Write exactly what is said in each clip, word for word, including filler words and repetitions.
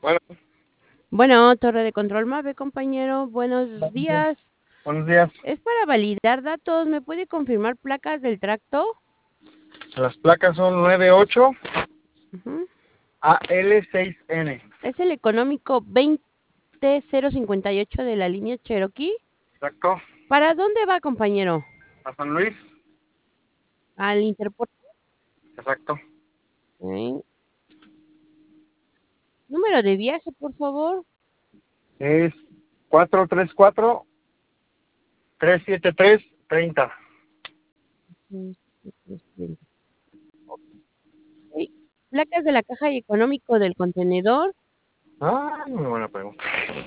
Bueno, Bueno, torre de control MAVE, compañero, buenos días. buenos días. Es para validar datos. ¿Me puede confirmar placas del tracto? Las placas son nueve ocho Ujú. A L seis N. Es el económico veinte cero cincuenta y ocho de la línea Cherokee. Exacto. ¿Para dónde va, compañero? A San Luis. Al Interpuerto. Exacto. Ok. Número de viaje, por favor. Es cuatro tres cuatro, tres siete tres, treinta. Ok. Placas de la caja y económico del contenedor. Ah, muy buena pregunta.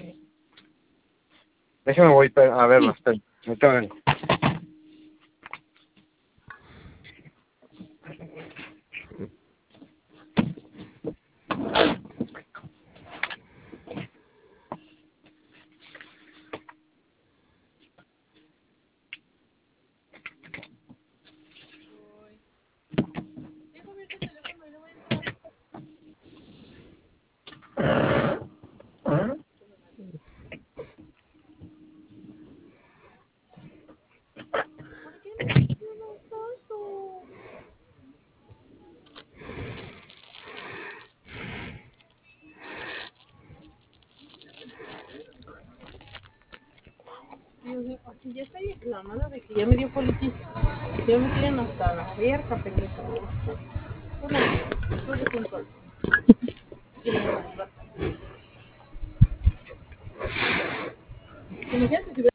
Déjame voy a Sí. verlas. Espera. Ahorita vengo. Dios mío, así ya estoy reclamada de que ya me dio colitis. Ya me tienen hasta la verga, pendejo. Una vez, no de control. Imagínate si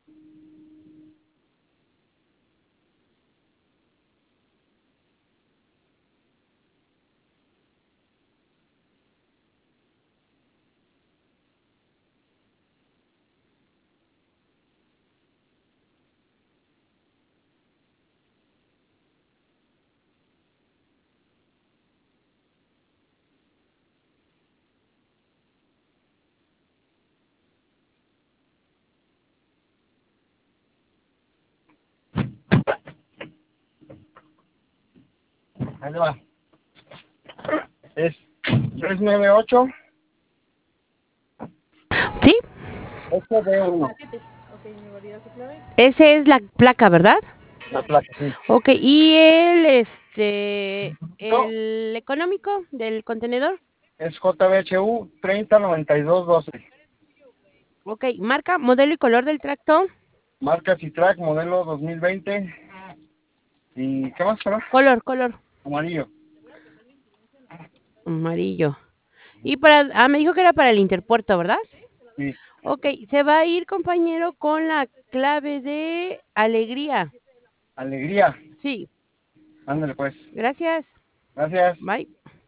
Ahí va. Es tres nueve ocho ¿Sí? S D uno. siete. Ok, me valida su clave. Esa es la placa, ¿verdad? La placa, sí. Ok, y el, este, No, el económico del contenedor. es J B H U treinta noventa y dos doce. Ok, marca, modelo y color del tracto. Marca Citrac, modelo dos mil veinte. ¿Y qué más será? Color, color. Amarillo. Amarillo. Y para, ah, me dijo que era para el interpuerto, ¿verdad? Sí. Ok, se va a ir, compañero, con la clave de alegría. Alegría. Sí, Ándale pues. gracias. Gracias. Bye.